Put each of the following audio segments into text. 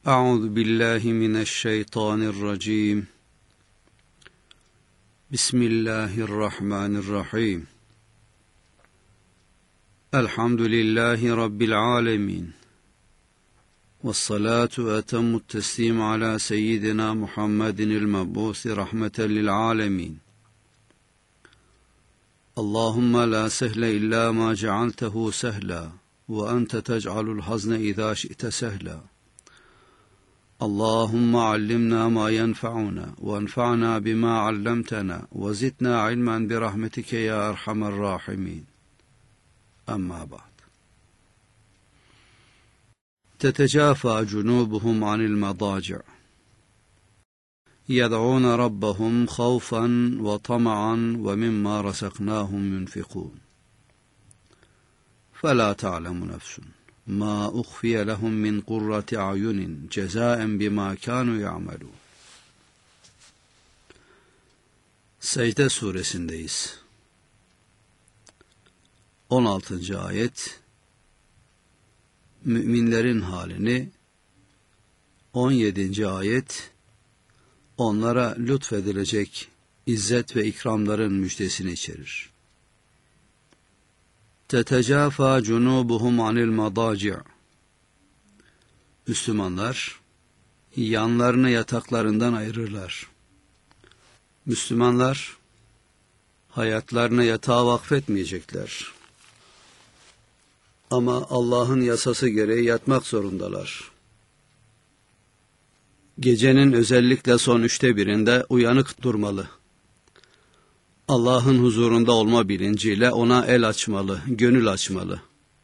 أعوذ بالله من الشيطان الرجيم بسم الله الرحمن الرحيم الحمد لله رب العالمين والصلاة وأتم التسليم على سيدنا محمد المبعوث رحمة للعالمين اللهم لا سهل إلا ما جعلته سهلا وأنت تجعل الحزن إذا شئت سهلا اللهم علمنا ما ينفعنا وانفعنا بما علمتنا وزدنا علما برحمتك يا أرحم الراحمين أما بعد تتجافى جنوبهم عن المضاجع يدعون ربهم خوفا وطمعا ومما رزقناهم ينفقون فلا تعلم نفس ما أخفي لهم من قرة أعين جزاء بما كانوا يعملون. Secde suresindeyiz. 16. ayet müminlerin halini, 17. ayet onlara lütfedilecek izzet ve ikramların müjdesini içerir. Tetecafâ cunûbuhum anil madâci'. Müslümanlar yanlarını yataklarından ayırırlar. Müslümanlar hayatlarını yatağa vakfetmeyecekler. Ama Allah'ın yasası gereği yatmak zorundalar. Gecenin özellikle son 1/3'inde uyanık durmalı. Allah'ın huzurunda olma bilinciyle ona el açmalı, gönül açmalı.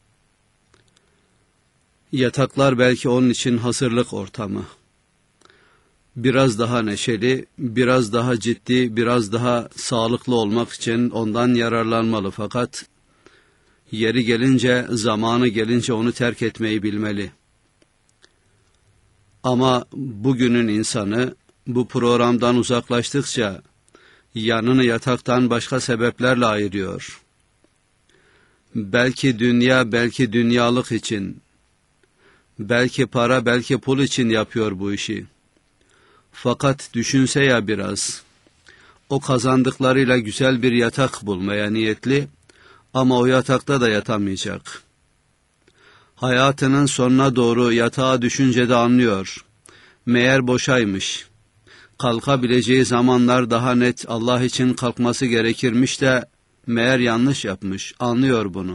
Yataklar belki onun için hazırlık ortamı. Biraz daha neşeli, biraz daha ciddi, biraz daha sağlıklı olmak için ondan yararlanmalı. Fakat yeri gelince, zamanı gelince onu terk etmeyi bilmeli. Ama bugünün insanı bu programdan uzaklaştıkça yanını yataktan başka sebeplerle ayırıyor. Belki dünya, belki dünyalık için, belki para, belki pul için yapıyor bu işi. Fakat düşünse ya biraz, o kazandıklarıyla güzel bir yatak bulmaya niyetli ama o yatakta da yatamayacak. Hayatının sonuna doğru yatağa düşünce de anlıyor. Meğer boşaymış. Kalkabileceği zamanlar daha net Allah için kalkması gerekirmiş de meğer yanlış yapmış, anlıyor bunu.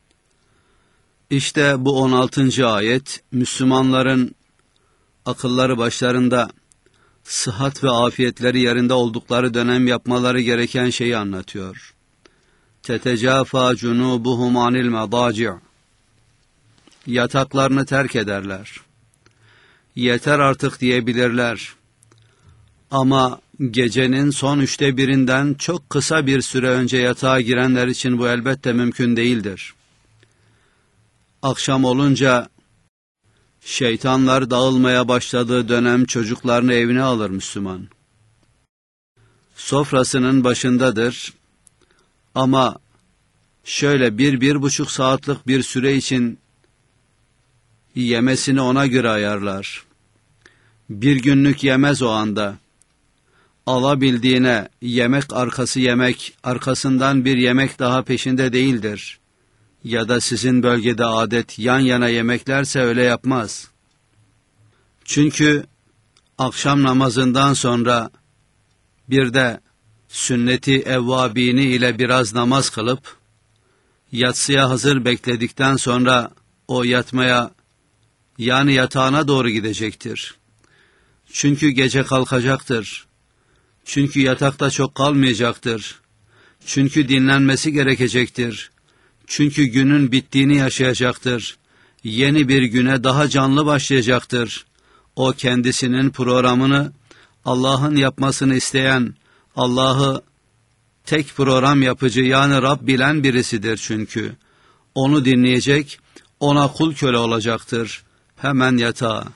İşte bu 16. ayet Müslümanların akılları başlarında sıhhat ve afiyetleri yerinde oldukları dönem yapmaları gereken şeyi anlatıyor. Tetecafâ cunûbuhum anil medâci'. Yataklarını terk ederler. Yeter artık diyebilirler. Ama gecenin son 1/3'ünden çok kısa bir süre önce yatağa girenler için bu elbette mümkün değildir. Akşam olunca şeytanlar dağılmaya başladığı dönem çocuklarını evine alır Müslüman. Sofrasının başındadır ama şöyle 1-1,5 saatlik bir süre için yemesini ona göre ayarlar. Bir günlük yemez o anda. Alabildiğine yemek arkası yemek, arkasından bir yemek daha peşinde değildir. Ya da sizin bölgede adet yan yana yemeklerse öyle yapmaz. Çünkü akşam namazından sonra bir de sünneti evvabini ile biraz namaz kılıp, yatsıya hazır bekledikten sonra o yatmaya, yani yatağına doğru gidecektir. Çünkü gece kalkacaktır. Çünkü yatakta çok kalmayacaktır. Çünkü dinlenmesi gerekecektir. Çünkü günün bittiğini yaşayacaktır. Yeni bir güne daha canlı başlayacaktır. O kendisinin programını Allah'ın yapmasını isteyen, Allah'ı tek program yapıcı yani Rab bilen birisidir çünkü. Onu dinleyecek, ona kul köle olacaktır. Hemen yatağa.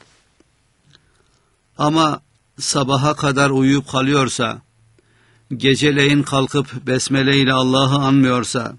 Ama sabaha kadar uyuyup kalıyorsa, geceleyin kalkıp besmele ile Allah'ı anmıyorsa,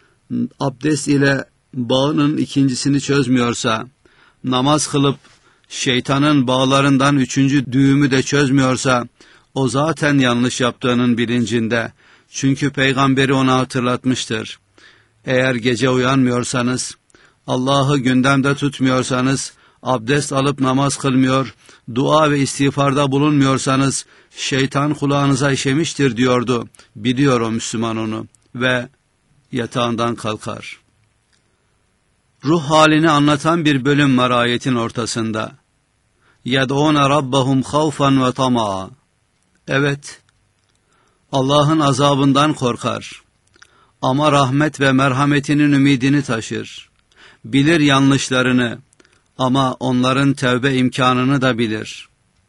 abdest ile bağının ikincisini çözmüyorsa, namaz kılıp şeytanın bağlarından üçüncü düğümü de çözmüyorsa, o zaten yanlış yaptığının bilincinde. Çünkü peygamberi ona hatırlatmıştır. Eğer gece uyanmıyorsanız, Allah'ı gündemde tutmuyorsanız, abdest alıp namaz kılmıyor, dua ve istiğfarda bulunmuyorsanız, şeytan kulağınıza işemiştir diyordu. Biliyor o Müslüman onu ve yatağından kalkar. Ruh halini anlatan bir bölüm var ayetin ortasında. يَدْعُونَ رَبَّهُمْ خَوْفًا وَطَمَعًا. Evet, Allah'ın azabından korkar. Ama rahmet ve merhametinin ümidini taşır. Bilir yanlışlarını ama onların tevbe imkanını da bilir.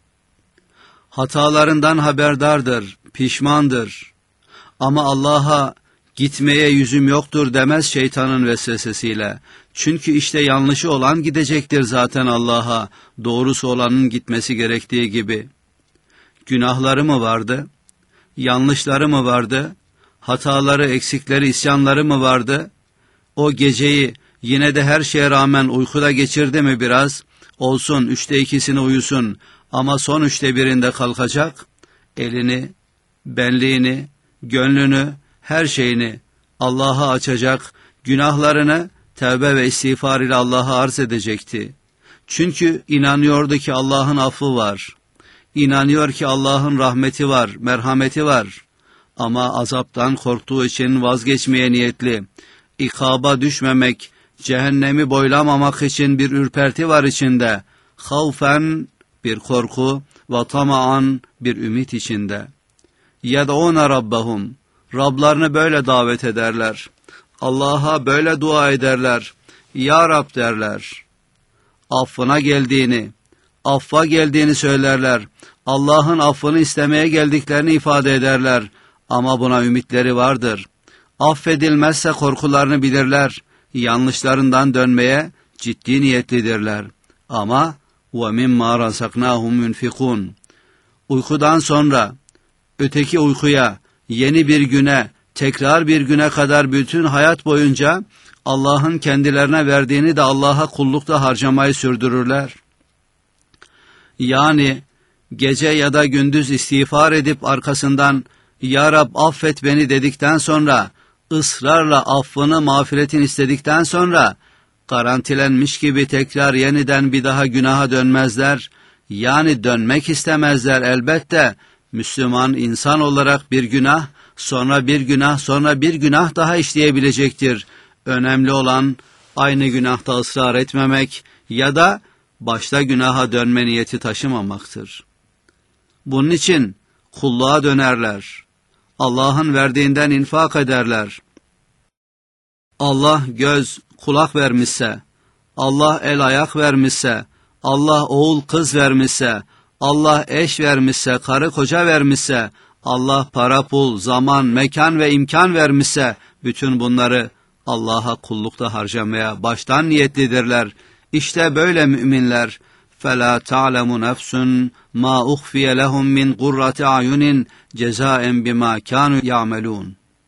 Hatalarından haberdardır, pişmandır. Ama Allah'a gitmeye yüzüm yoktur demez şeytanın vesvesesiyle. Çünkü işte yanlışı olan gidecektir zaten Allah'a, doğrusu olanın gitmesi gerektiği gibi. Günahları mı vardı? Yanlışları mı vardı? Hataları, eksikleri, isyanları mı vardı? O geceyi yine de her şeye rağmen uykuda geçirdi mi biraz? Olsun 2/3'ünü uyusun ama son 1/3'inde kalkacak. Elini, benliğini, gönlünü, her şeyini Allah'a açacak, günahlarını tevbe ve istiğfar ile Allah'a arz edecekti. Çünkü inanıyordu ki Allah'ın affı var. İnanıyor ki Allah'ın rahmeti var, merhameti var. Ama azaptan korktuğu için vazgeçmeye niyetli. İkaba düşmemek, cehennemi boylamamak için bir ürperti var içinde. Havfen bir korku ve tamaan bir ümit içinde. يَدْعُونَ رَبَّهُمْ. Rablarını böyle davet ederler. Allah'a böyle dua ederler. Ya Rab derler. Affına geldiğini, affa geldiğini söylerler. Allah'ın affını istemeye geldiklerini ifade ederler. Ama buna ümitleri vardır. Affedilmezse korkularını bilirler. Yanlışlarından dönmeye ciddi niyetlidirler. Ama وَمِمَّا رَزَقْنَاهُمْ يُنْفِقُونَ. Uykudan sonra, öteki uykuya, yeni bir güne, tekrar bir güne kadar bütün hayat boyunca Allah'ın kendilerine verdiğini de Allah'a kullukta harcamayı sürdürürler. Yani gece ya da gündüz istiğfar edip arkasından Ya Rab affet beni dedikten sonra, ısrarla affını, mağfiretini istedikten sonra, garantilenmiş gibi tekrar yeniden bir daha günaha dönmezler. Yani dönmek istemezler elbette. Müslüman insan olarak bir günah, sonra bir günah, sonra bir günah daha işleyebilecektir. Önemli olan aynı günahta ısrar etmemek ya da başta günaha dönme niyeti taşımamaktır. Bunun için kulluğa dönerler. Allah'ın verdiğinden infak ederler. Allah göz, kulak vermişse, Allah el ayak vermişse, Allah oğul kız vermişse, Allah eş vermişse, karı koca vermişse, Allah para pul, zaman, mekan ve imkan vermişse, bütün bunları Allah'a kullukta harcamaya baştan niyetlidirler. İşte böyle müminler. فَلَا تَعْلَمُ نَفْسٌ مَا اُخْفِيَ لَهُمْ مِنْ قُرَّةِ عَيُنٍ جَزَاءً بِمَا كَانُوا يَعْمَلُونَ.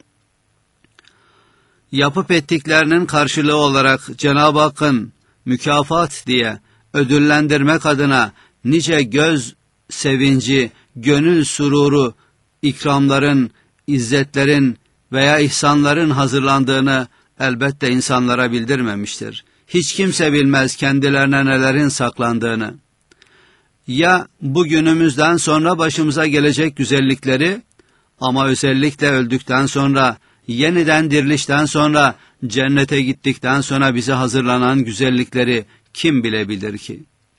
Yapıp ettiklerinin karşılığı olarak Cenab-ı Hakk'ın mükafat diye ödüllendirmek adına nice göz sevinci, gönül sururu, ikramların, izzetlerin veya ihsanların hazırlandığını elbette insanlara bildirmemiştir. Hiç kimse bilmez kendilerine nelerin saklandığını. Ya bugünümüzden sonra başımıza gelecek güzellikleri ama özellikle öldükten sonra, yeniden dirilişten sonra, cennete gittikten sonra bize hazırlanan güzellikleri kim bilebilir ki?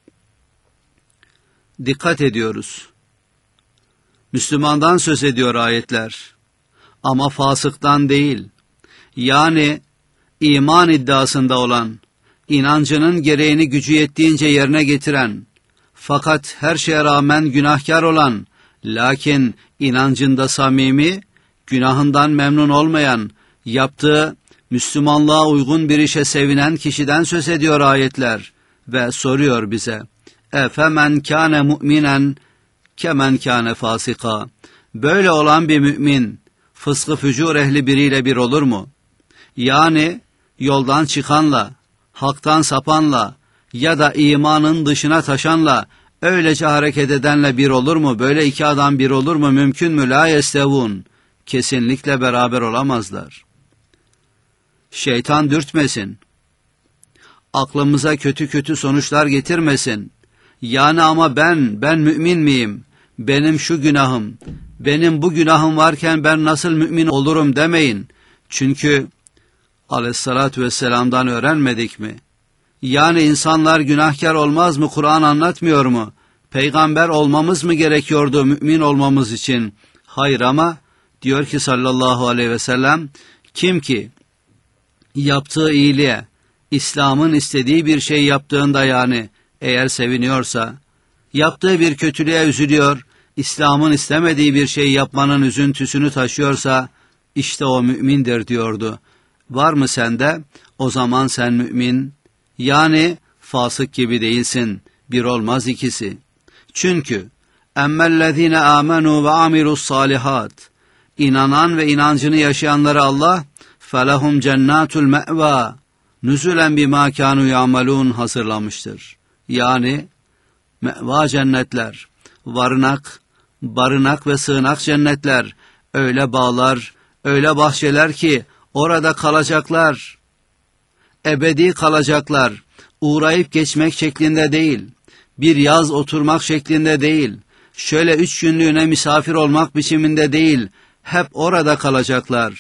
Dikkat ediyoruz. Müslümandan söz ediyor ayetler. Ama fasıktan değil. Yani iman iddiasında olan, inancının gereğini gücü yettiğince yerine getiren, fakat her şeye rağmen günahkar olan, lakin inancında samimi, günahından memnun olmayan, yaptığı Müslümanlığa uygun bir işe sevinen kişiden söz ediyor ayetler ve soruyor bize. Efemen kâne mu'minen kemen kâne fasika. Böyle olan bir mümin, fıskı fücur ehli biriyle bir olur mu? Yani yoldan çıkanla, haktan sapanla, ya da imanın dışına taşanla öylece hareket edenle bir olur mu? Böyle iki adam bir olur mu? Mümkün mü? La yestevun. Kesinlikle beraber olamazlar. Şeytan dürtmesin. Aklımıza kötü kötü sonuçlar getirmesin. Yani ama ben mümin miyim? Benim şu günahım, benim bu günahım varken ben nasıl mümin olurum demeyin. Çünkü aleyhissalatü vesselam'dan öğrenmedik mi? Yani insanlar günahkar olmaz mı? Kur'an anlatmıyor mu? Peygamber olmamız mı gerekiyordu mümin olmamız için? Hayır, ama diyor ki sallallahu aleyhi ve sellem, kim ki yaptığı iyiliğe, İslam'ın istediği bir şey yaptığında, yani eğer seviniyorsa, yaptığı bir kötülüğe üzülüyor, İslam'ın istemediği bir şey yapmanın üzüntüsünü taşıyorsa, işte o mümindir diyordu. Var mı sende? O zaman sen mümin, yani fasık gibi değilsin. Bir olmaz ikisi. Çünkü emmellezine amenu ve amilus salihat, inanan ve inancını yaşayanlara Allah felahum cennatul me'va nüzulen bima kanu ya'malun hazırlamıştır. Yani me'va cennetler, barınak ve sığınak cennetler, öyle bağlar, öyle bahçeler ki orada kalacaklar, ebedi kalacaklar, uğrayıp geçmek şeklinde değil, bir yaz oturmak şeklinde değil, şöyle 3 günlüğüne misafir olmak biçiminde değil, hep orada kalacaklar.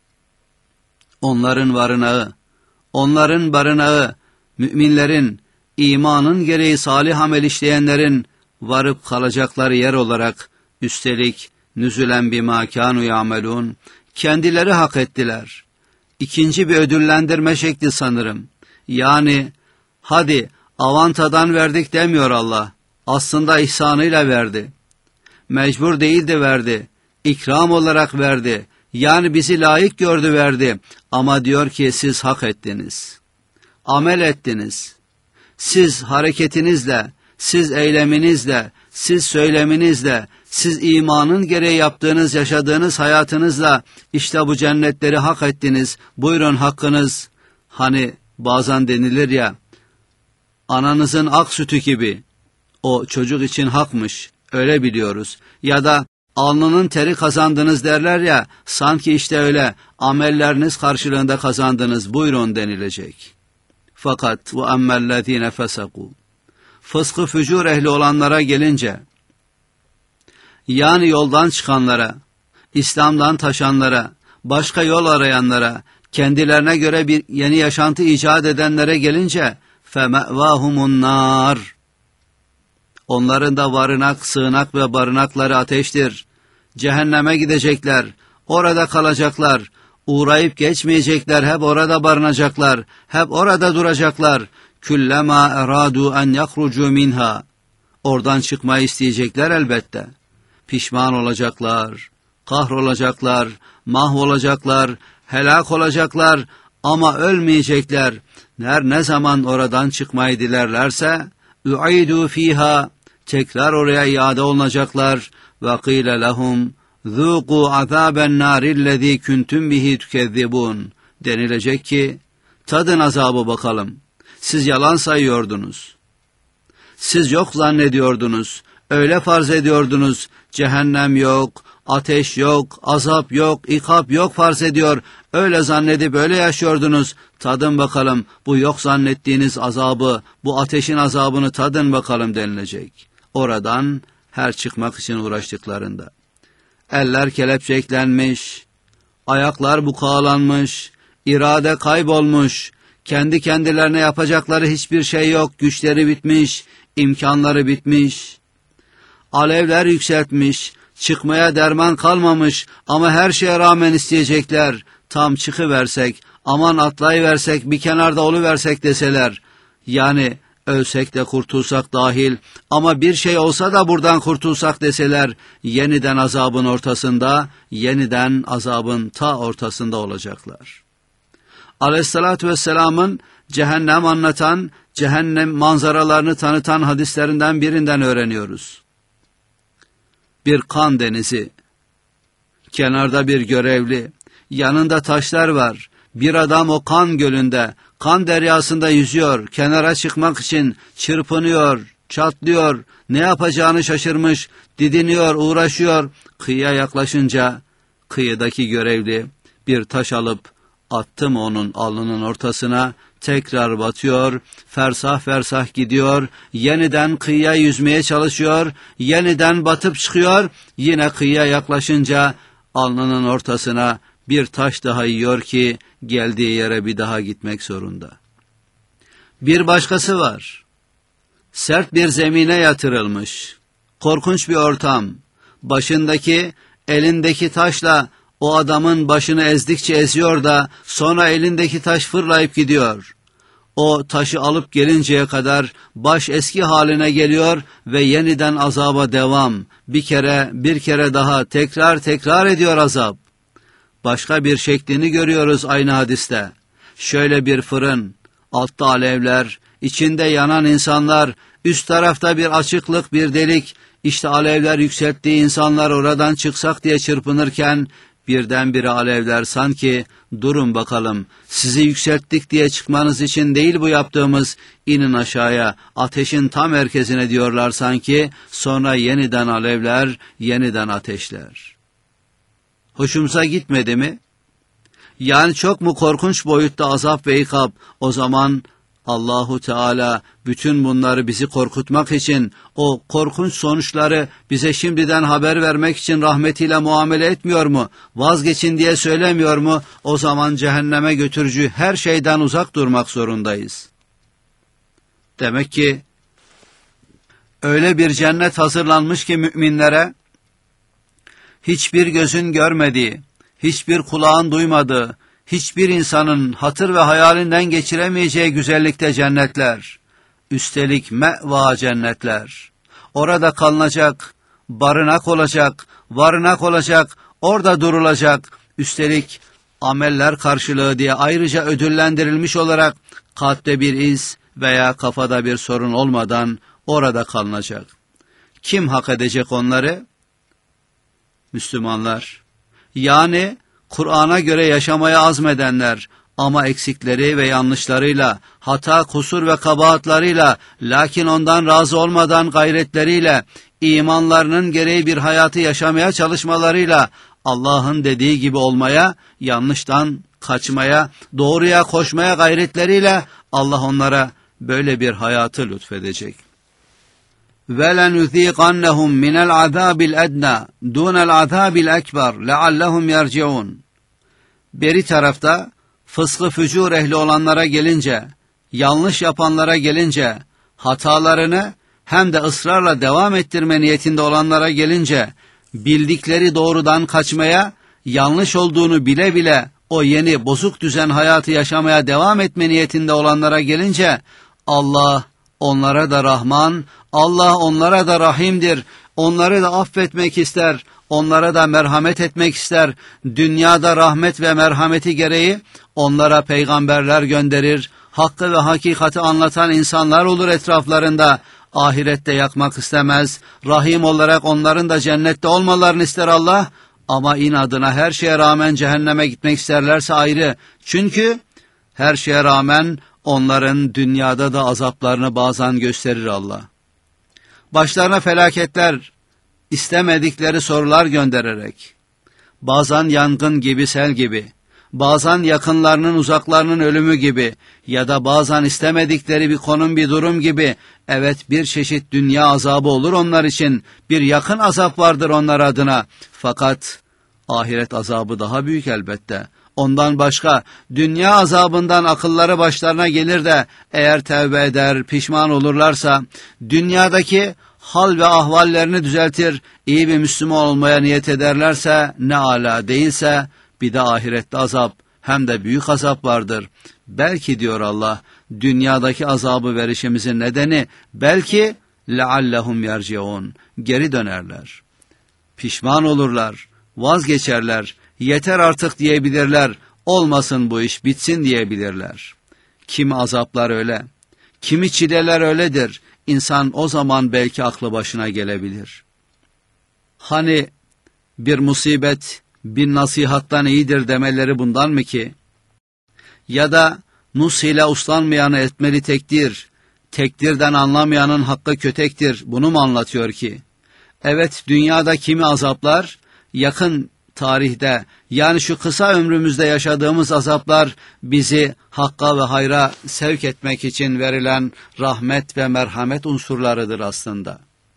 Onların barınağı, onların barınağı, müminlerin, imanın gereği salih amel işleyenlerin varıp kalacakları yer olarak, üstelik nüzülen bimâ kânû ya'melûn, kendileri hak ettiler. İkinci bir ödüllendirme şekli sanırım. Yani hadi avantadan verdik demiyor Allah. Aslında ihsanıyla verdi. Mecbur değildi verdi. İkram olarak verdi. Yani bizi layık gördü verdi. Ama diyor ki siz hak ettiniz. Amel ettiniz. Siz hareketinizle, siz eyleminizle, siz söyleminizle, siz imanın gereği yaptığınız, yaşadığınız hayatınızla işte bu cennetleri hak ettiniz. Buyurun hakkınız. Hani bazen denilir ya, ananızın ak sütü gibi. O çocuk için hakmış. Öyle biliyoruz. Ya da alnının teri kazandınız derler ya, sanki işte öyle amelleriniz karşılığında kazandınız. Buyurun denilecek. Fakat bu emmellezine fesaku, fıskı fücur ehli olanlara gelince, yani yoldan çıkanlara, İslam'dan taşanlara, başka yol arayanlara, kendilerine göre bir yeni yaşantı icat edenlere gelince فَمَأْوَاهُمُ النَّارِ, onların da varınak, sığınak ve barınakları ateştir. Cehenneme gidecekler, orada kalacaklar, uğrayıp geçmeyecekler, hep orada barınacaklar, hep orada duracaklar. Küllema eradu en yakrucu minha, oradan çıkmayı isteyecekler elbette. Pişman olacaklar, kahrolacaklar, mahvolacaklar, helak olacaklar ama ölmeyecekler. Her ne zaman oradan çıkmayı dilerlerse u'idu fiha, tekrar oraya iade olunacaklar. Ve kıyle lehum zuqu azaben narillezî kuntum bihi tükezzibun, denilecek ki tadın azabı bakalım. Siz yalan sayıyordunuz. Siz yok zannediyordunuz. Öyle farz ediyordunuz. Cehennem yok, ateş yok, azap yok, ikab yok farz ediyor. Öyle zannedip öyle yaşıyordunuz. Tadın bakalım bu yok zannettiğiniz azabı, bu ateşin azabını tadın bakalım denilecek. Oradan her çıkmak için uğraştıklarında. Eller kelepçeklenmiş, ayaklar bukağılanmış, irade kaybolmuş, kendi kendilerine yapacakları hiçbir şey yok, güçleri bitmiş, imkanları bitmiş. Alevler yükseltmiş, çıkmaya derman kalmamış ama her şeye rağmen isteyecekler. Tam çıkıversek, aman atlayıversek, bir kenarda oluversek deseler. Yani ölsek de kurtulsak dahil ama bir şey olsa da buradan kurtulsak deseler, yeniden azabın ortasında, yeniden azabın ta ortasında olacaklar. Aleyhissalatü vesselamın cehennem anlatan, cehennem manzaralarını tanıtan hadislerinden birinden öğreniyoruz. Bir kan denizi, kenarda bir görevli, yanında taşlar var. Bir adam o kan gölünde, kan deryasında yüzüyor, kenara çıkmak için çırpınıyor, çatlıyor, ne yapacağını şaşırmış, didiniyor, uğraşıyor. Kıyıya yaklaşınca kıyıdaki görevli bir taş alıp attı mı onun alnının ortasına, tekrar batıyor, fersah fersah gidiyor, yeniden kıyıya yüzmeye çalışıyor, yeniden batıp çıkıyor, yine kıyıya yaklaşınca alnının ortasına bir taş daha yiyor ki geldiği yere bir daha gitmek zorunda. Bir başkası var. Sert bir zemine yatırılmış. Korkunç bir ortam. Başındaki, elindeki taşla o adamın başını ezdikçe eziyor da sonra elindeki taş fırlayıp gidiyor. O taşı alıp gelinceye kadar baş eski haline geliyor ve yeniden azaba devam. Bir kere daha tekrar ediyor azap. Başka bir şeklini görüyoruz aynı hadiste. Şöyle bir fırın, altta alevler, içinde yanan insanlar, üst tarafta bir açıklık, bir delik. İşte alevler yükselttiği insanlar oradan çıksak diye çırpınırken birdenbire alevler sanki durun bakalım sizi yükselttik diye çıkmanız için değil bu yaptığımız, inin aşağıya ateşin tam merkezine diyorlar sanki, sonra yeniden alevler, yeniden ateşler. Hoşumuza gitmedi mi? Yani çok mu korkunç boyutta azap ve ikab? O zaman Allahu Teala bütün bunları bizi korkutmak için, o korkunç sonuçları bize şimdiden haber vermek için rahmetiyle muamele etmiyor mu? Vazgeçin diye söylemiyor mu? O zaman cehenneme götürücü her şeyden uzak durmak zorundayız. Demek ki öyle bir cennet hazırlanmış ki müminlere, hiçbir gözün görmediği, hiçbir kulağın duymadığı, hiçbir insanın hatır ve hayalinden geçiremeyeceği güzellikte cennetler. Üstelik meva cennetler. Orada kalınacak, barınak olacak, varınak olacak, orada durulacak. Üstelik ameller karşılığı diye ayrıca ödüllendirilmiş olarak kalpte bir iz veya kafada bir sorun olmadan orada kalınacak. Kim hak edecek onları? Müslümanlar. Yani Kur'an'a göre yaşamaya azmedenler ama eksikleri ve yanlışlarıyla, hata, kusur ve kabahatlarıyla, lakin ondan razı olmadan gayretleriyle, imanlarının gereği bir hayatı yaşamaya çalışmalarıyla, Allah'ın dediği gibi olmaya, yanlıştan kaçmaya, doğruya koşmaya gayretleriyle Allah onlara böyle bir hayatı lütfedecek. وَلَنُذِيقَنَّهُمْ مِنَ الْعَذَابِ الْأَدْنَى دُونَ الْعَذَابِ الْأَكْبَرِ لَعَلَّهُمْ يَرْجِعُونَ. Beri tarafta fıskı fücur ehli olanlara gelince, yanlış yapanlara gelince, hatalarını hem de ısrarla devam ettirme niyetinde olanlara gelince, bildikleri doğrudan kaçmaya, yanlış olduğunu bile bile o yeni bozuk düzen hayatı yaşamaya devam etme niyetinde olanlara gelince, Allah onlara da Rahman, Allah onlara da Rahim'dir. Onları da affetmek ister, onlara da merhamet etmek ister. Dünyada rahmet ve merhameti gereği onlara peygamberler gönderir. Hakkı ve hakikati anlatan insanlar olur etraflarında. Ahirette yakmak istemez. Rahim olarak onların da cennette olmalarını ister Allah. Ama inadına her şeye rağmen cehenneme gitmek isterlerse ayrı. Çünkü her şeye rağmen onların dünyada da azaplarını bazen gösterir Allah. Başlarına felaketler, istemedikleri sorular göndererek, bazen yangın gibi, sel gibi, bazen yakınlarının uzaklarının ölümü gibi ya da bazen istemedikleri bir konum, bir durum gibi, evet bir çeşit dünya azabı olur onlar için, bir yakın azap vardır onlar adına. Fakat ahiret azabı daha büyük elbette. Ondan başka dünya azabından akılları başlarına gelir de eğer tevbe eder, pişman olurlarsa dünyadaki hal ve ahvallerini düzeltir, iyi bir Müslüman olmaya niyet ederlerse ne âlâ, değilse bir de ahirette azap, hem de büyük azap vardır. Belki diyor Allah, dünyadaki azabı verişimizin nedeni belki leallehum yerciun, geri dönerler, pişman olurlar, vazgeçerler, yeter artık diyebilirler, olmasın bu iş, bitsin diyebilirler. Kimi azaplar öyle, kimi çileler öyledir. İnsan o zaman belki aklı başına gelebilir. Hani bir musibet bir nasihattan iyidir demeleri bundan mı ki? Ya da Nus ile uslanmayanı etmeli tekdir. Tekdirden anlamayanın hakkı kötektir. Bunu mu anlatıyor ki? Evet, dünyada kimi azaplar, yakın tarihte, yani şu kısa ömrümüzde yaşadığımız azaplar bizi hakka ve hayra sevk etmek için verilen rahmet ve merhamet unsurlarıdır aslında.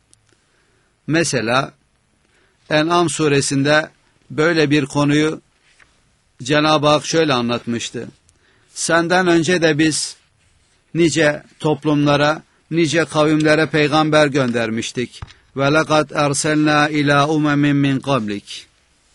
Mesela En'am suresinde böyle bir konuyu Cenab-ı Hak şöyle anlatmıştı. Senden önce de biz nice toplumlara, nice kavimlere peygamber göndermiştik. Ve lekad erselna ila umemin min qablik.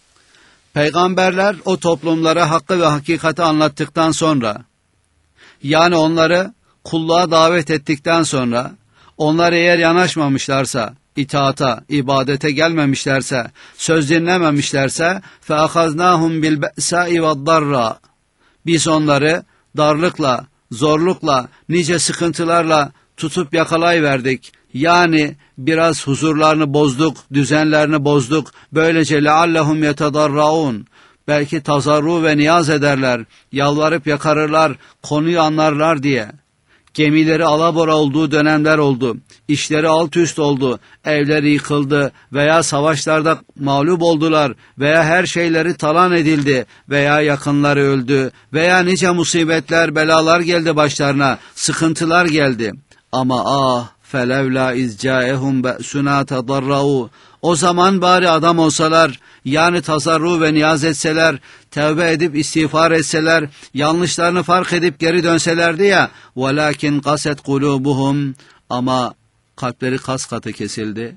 Peygamberler o toplumlara hakkı ve hakikati anlattıktan sonra, yani onları kulluğa davet ettikten sonra, onlar eğer yanaşmamışlarsa, itaata, ibadete gelmemişlerse, söz dinlememişlerse, فَأَخَذْنَاهُمْ بِالْبَأْسَاءِ وَالضَّرَّةِ. Biz onları darlıkla, zorlukla, nice sıkıntılarla tutup yakalayıverdik. Yani biraz huzurlarını bozduk, düzenlerini bozduk. Böylece لَعَلَّهُمْ يَتَضَرَّعُونَ. Belki tazarru ve niyaz ederler, yalvarıp yakarırlar, konuyu anlarlar diye. Gemileri alabora olduğu dönemler oldu. İşleri alt üst oldu. Evleri yıkıldı veya savaşlarda mağlup oldular veya her şeyleri talan edildi veya yakınları öldü veya nice musibetler, belalar geldi başlarına, sıkıntılar geldi. Ama felevla izcaehum ba'suna tadarrau. O zaman bari adam olsalar, yani tazarru ve niyaz etseler, tevbe edip istiğfar etseler, yanlışlarını fark edip geri dönselerdi ya. وَلَكِنْ قَسَتْ قُلُوبُهُمْ. Ama kalpleri kas katı kesildi.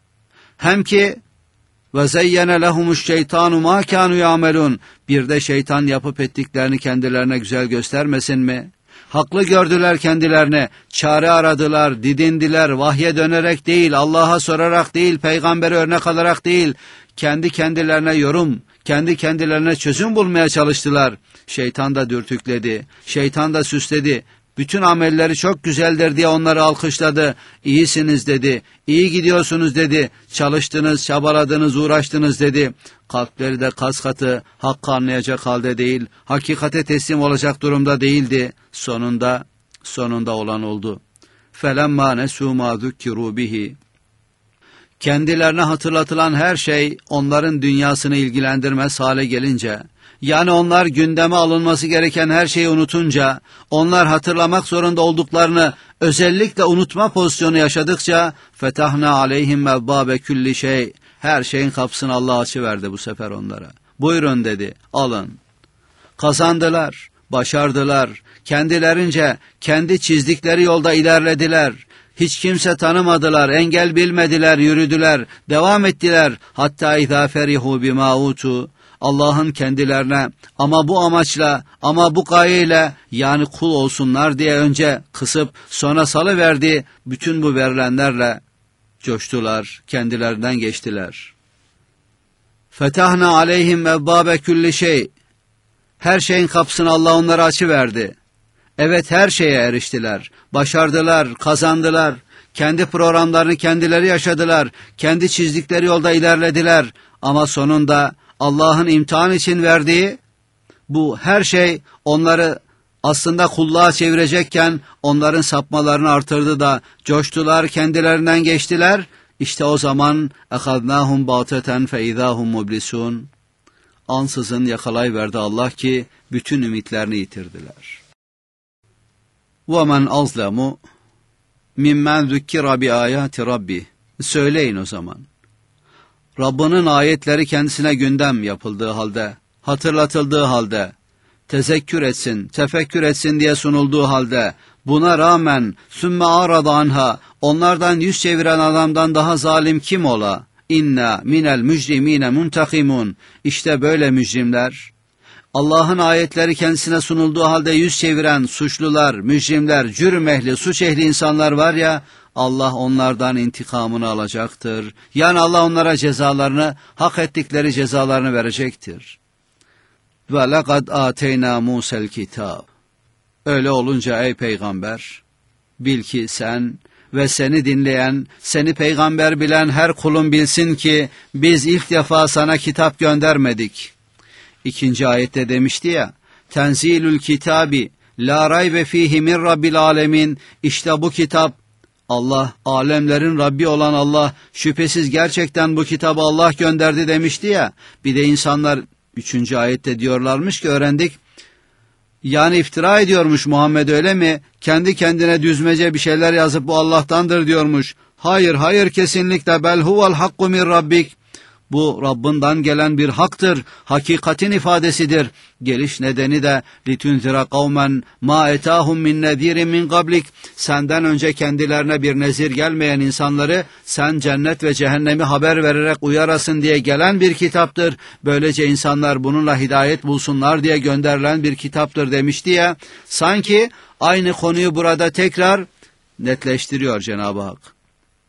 Hem ki وَزَيَّنَ لَهُمُ الشَّيْطَانُ مَا كَانُوا يَعْمَلُونَ. Bir de şeytan yapıp ettiklerini kendilerine güzel göstermesin mi? Haklı gördüler kendilerine, çare aradılar, didindiler, vahye dönerek değil, Allah'a sorarak değil, peygamberi örnek alarak değil, kendi kendilerine yorum, kendi kendilerine çözüm bulmaya çalıştılar. Şeytan da dürtükledi, şeytan da süsledi, bütün amelleri çok güzeldir diye onları alkışladı, iyisiniz dedi, iyi gidiyorsunuz dedi, çalıştınız, çabaladınız, uğraştınız dedi. Kalpleri de kas katı, hakkı anlayacak halde değil, hakikate teslim olacak durumda değildi. Sonunda olan oldu. فَلَمَّا نَسُوا مَا ذُكِّرُوا بِهِ. Kendilerine hatırlatılan her şey onların dünyasını ilgilendirmez hale gelince, yani onlar gündeme alınması gereken her şeyi unutunca, onlar hatırlamak zorunda olduklarını özellikle unutma pozisyonu yaşadıkça, فَتَحْنَا عَلَيْهِمْ مَبَّابَ كُلِّ شَيْءٍ. Her şeyin kapısını Allah açıverdi bu sefer onlara. Buyurun dedi, alın. Kazandılar, başardılar, kendilerince kendi çizdikleri yolda ilerlediler. Hiç kimse tanımadılar, engel bilmediler, yürüdüler, devam ettiler. Hatta izâ ferihu bimâûtû. Allah'ın kendilerine ama bu amaçla, ama bu gayeyle, yani kul olsunlar diye önce kısıp sonra salıverdi, bütün bu verilenlerle coştular, kendilerinden geçtiler. Fetahna aleyhim ebbâbe külli şey. Her şeyin kapısını Allah onlara açıverdi. Evet, her şeye eriştiler, başardılar, kazandılar, kendi programlarını kendileri yaşadılar, kendi çizdikleri yolda ilerlediler. Ama sonunda Allah'ın imtihan için verdiği bu her şey onları aslında kulluğa çevirecekken onların sapmalarını artırdı da coştular, kendilerinden geçtiler. İşte o zaman اَخَذْنَاهُمْ بَاطَةً فَاِذَاهُمْ مُبْلِسُونَ. Ansızın yakalayıverdi Allah ki bütün ümitlerini yitirdiler. وَمَنْ أَظْلَمُ مِمَّنْ ذُكِّرَ بِآيَاتِ رَبِّهِ. Söyleyin o zaman. Rabbinin ayetleri kendisine gündem yapıldığı halde, hatırlatıldığı halde, tezekkür etsin, tefekkür etsin diye sunulduğu halde, buna rağmen sümme arada anha, onlardan yüz çeviren adamdan daha zalim kim ola? İnna minel mücrimine muntakimun. İşte böyle mücrimler, Allah'ın ayetleri kendisine sunulduğu halde yüz çeviren suçlular, mücrimler, cürüm ehli, suç ehli insanlar var ya, Allah onlardan intikamını alacaktır. Yani Allah onlara cezalarını, hak ettikleri cezalarını verecektir. Ve lekad ateyna Musa'l kitab. Öyle olunca ey peygamber, bil ki sen ve seni dinleyen, seni peygamber bilen her kulun bilsin ki biz ilk defa sana kitap göndermedik. İkinci ayette demişti ya, tenzilül kitabi La raybe fihi min rabbil alemin. İşte bu kitap, Allah, alemlerin Rabbi olan Allah, şüphesiz gerçekten bu kitabı Allah gönderdi demişti ya. Bir de insanlar 3. ayette diyorlarmış ki, öğrendik, yani iftira ediyormuş Muhammed, öyle mi? Kendi kendine düzmece bir şeyler yazıp bu Allah'tandır diyormuş. Hayır, hayır, kesinlikle. Bel huvel hakku min rabbik. Bu Rabbinden gelen bir haktır, hakikatin ifadesidir. Geliş nedeni de litunzira kavmen ma etahum min nedirin min qablik. Senden önce kendilerine bir nezir gelmeyen insanları sen cennet ve cehennemi haber vererek uyarasın diye gelen bir kitaptır. Böylece insanlar bununla hidayet bulsunlar diye gönderilen bir kitaptır demişti ya. Sanki aynı konuyu burada tekrar netleştiriyor Cenab-ı Hak.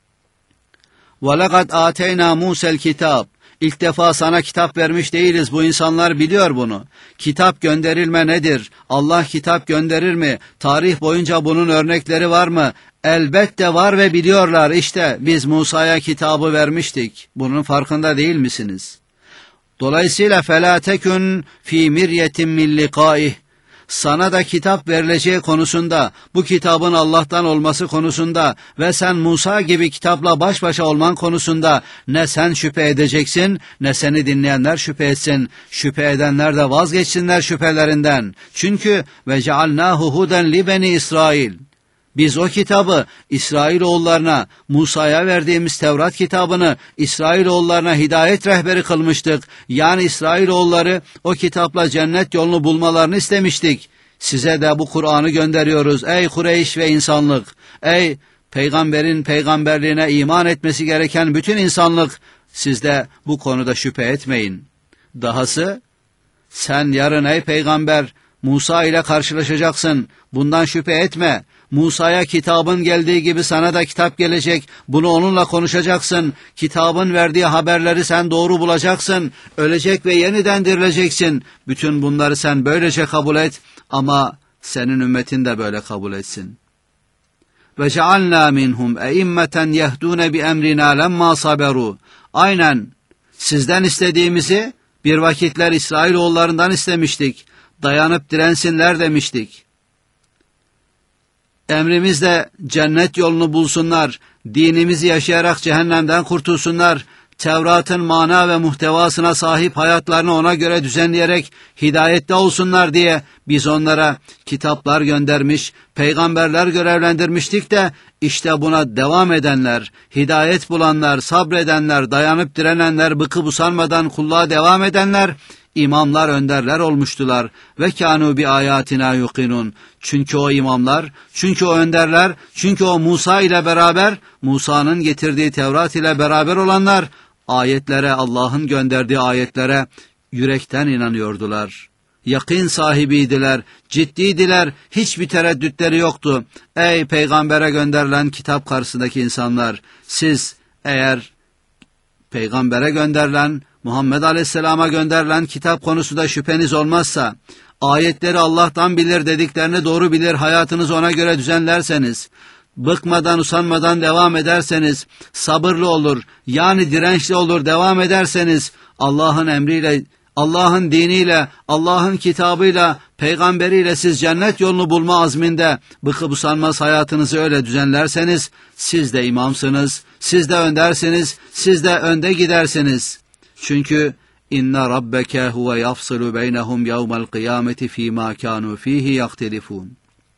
وَلَقَدْ آتَيْنَا مُوسَى الْكِتَابِ. İlk defa sana kitap vermiş değiliz. Bu insanlar biliyor bunu. Kitap gönderilme nedir? Allah kitap gönderir mi? Tarih boyunca bunun örnekleri var mı? Elbette var ve biliyorlar. İşte biz Musa'ya kitabı vermiştik. Bunun farkında değil misiniz? Dolayısıyla فَلَا تَكُنْ ف۪ي مِرْيَةٍ مِنْ لِقَائِهِ. Sana da kitap verileceği konusunda, bu kitabın Allah'tan olması konusunda ve sen Musa gibi kitapla baş başa olman konusunda ne sen şüphe edeceksin, ne seni dinleyenler şüphe etsin. Şüphe edenler de vazgeçsinler şüphelerinden. Çünkü ve cealnahu huden li beni İsrail. Biz o kitabı İsrailoğullarına, Musa'ya verdiğimiz Tevrat kitabını İsrailoğullarına hidayet rehberi kılmıştık. Yani İsrailoğulları o kitapla cennet yolunu bulmalarını istemiştik. Size de bu Kur'an'ı gönderiyoruz ey Kureyş ve insanlık. Ey peygamberin peygamberliğine iman etmesi gereken bütün insanlık. Siz de bu konuda şüphe etmeyin. Dahası sen yarın ey peygamber Musa ile karşılaşacaksın. Bundan şüphe etme. Musa'ya kitabın geldiği gibi sana da kitap gelecek. Bunu onunla konuşacaksın. Kitabın verdiği haberleri sen doğru bulacaksın. Ölecek ve yeniden dirileceksin. Bütün bunları sen böylece kabul et. Ama senin ümmetin de böyle kabul etsin. Ve cealna minhum eimmeten yehdune bi emrina lemma saberu. Aynen sizden istediğimizi bir vakitler İsrailoğullarından istemiştik. Dayanıp dirensinler demiştik. Emrimizle cennet yolunu bulsunlar, dinimizi yaşayarak cehennemden kurtulsunlar, Tevrat'ın mana ve muhtevasına sahip hayatlarını ona göre düzenleyerek hidayette olsunlar diye biz onlara kitaplar göndermiş, peygamberler görevlendirmiştik de işte buna devam edenler, hidayet bulanlar, sabredenler, dayanıp direnenler, bıkıp usanmadan kulluğa devam edenler, İmamlar, önderler olmuştular ve kânû bi âyâtinâ yuqinûn. Çünkü o imamlar, çünkü o önderler, çünkü o Musa ile beraber, Musa'nın getirdiği Tevrat ile beraber olanlar, ayetlere, Allah'ın gönderdiği ayetlere yürekten inanıyordular. Yakın sahibiydiler, ciddiydiler, hiçbir tereddütleri yoktu. Ey peygambere gönderilen kitap karşısındaki insanlar, siz eğer peygambere gönderilen, Muhammed Aleyhisselam'a gönderilen kitap konusunda şüpheniz olmazsa, ayetleri Allah'tan bilir dediklerini doğru bilir, hayatınızı ona göre düzenlerseniz, bıkmadan usanmadan devam ederseniz, sabırlı olur, yani dirençli olur devam ederseniz, Allah'ın emriyle, Allah'ın diniyle, Allah'ın kitabıyla, peygamberiyle siz cennet yolunu bulma azminde bıkıp usanmaz hayatınızı öyle düzenlerseniz, siz de imamsınız, siz de öndersiniz, siz de önde gidersiniz. Çünkü inne rabbeke huve yafsilu beynehum yevmel kıyameti fîmâ kânû fîhî yaktelifûn.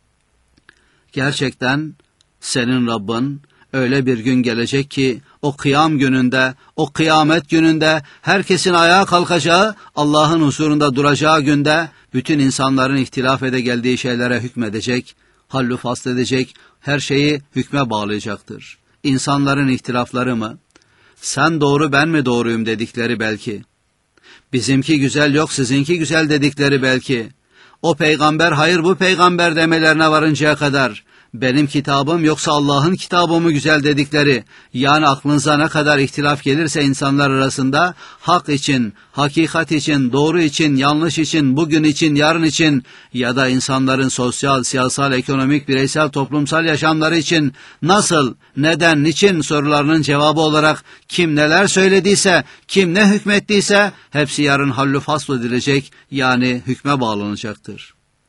Gerçekten senin Rabbin öyle bir gün gelecek ki o kıyam gününde, o kıyamet gününde herkesin ayağa kalkacağı, Allah'ın huzurunda duracağı günde bütün insanların ihtilaf ede geldiği şeylere hükmedecek, hallü fasl edecek, her şeyi hükme bağlayacaktır. İnsanların ihtilafları mı? Sen doğru ben mi doğruyum dedikleri belki. Bizimki güzel yok sizinki güzel dedikleri belki. O peygamber hayır bu peygamber demelerine varıncaya kadar benim kitabım yoksa Allah'ın kitabı mı güzel dedikleri, yani aklınıza ne kadar ihtilaf gelirse insanlar arasında hak için, hakikat için, doğru için, yanlış için, bugün için, yarın için ya da insanların sosyal, siyasal, ekonomik, bireysel, toplumsal yaşamları için nasıl, neden, niçin sorularının cevabı olarak kim neler söylediyse, kim ne hükmettiyse hepsi yarın hallü fasl edilecek, yani hükme bağlanacaktır.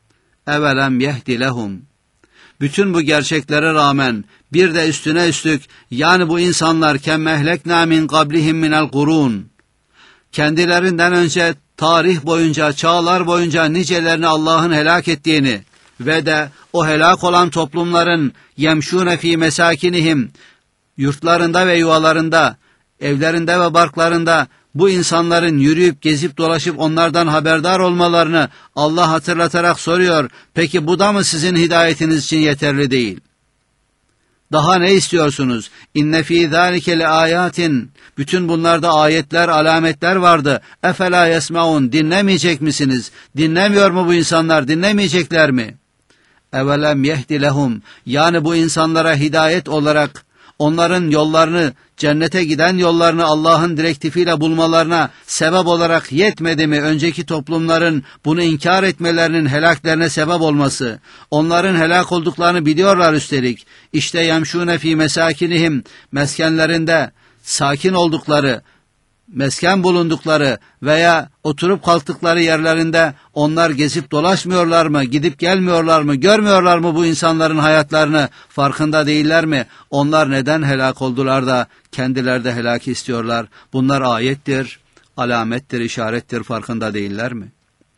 evelem yehdi lehum. Bütün bu gerçeklere rağmen bir de üstüne üstlük yani bu insanlar kemmehlekna min qablihim minel kurun. Kendilerinden önce tarih boyunca, çağlar boyunca nicelerini Allah'ın helak ettiğini ve de o helak olan toplumların yemşûne fî mesâkinihim, yurtlarında ve yuvalarında, evlerinde ve barklarında bu insanların yürüyüp gezip dolaşıp onlardan haberdar olmalarını Allah hatırlatarak soruyor. Peki bu da mı sizin hidayetiniz için yeterli değil? Daha ne istiyorsunuz? İnne fî zâlike le âyâtin. Bütün bunlarda ayetler, alametler vardı. Efelâ yesmeûn. Dinlemeyecek misiniz? Dinlemiyor mu bu insanlar? Dinlemeyecekler mi? Evelem yehdi lehum. Yani bu insanlara hidayet olarak onların yollarını, cennete giden yollarını Allah'ın direktifiyle bulmalarına sebep olarak yetmedi mi? Önceki toplumların bunu inkar etmelerinin helaklerine sebep olması. Onların helak olduklarını biliyorlar üstelik. İşte yemşûne fî mesâkinihim, meskenlerinde sakin oldukları, mesken bulundukları veya oturup kalktıkları yerlerinde onlar gezip dolaşmıyorlar mı, gidip gelmiyorlar mı, görmüyorlar mı bu insanların hayatlarını, farkında değiller mi? Onlar neden helak oldular da kendileri de helak istiyorlar? Bunlar ayettir, alamettir, işarettir, farkında değiller mi?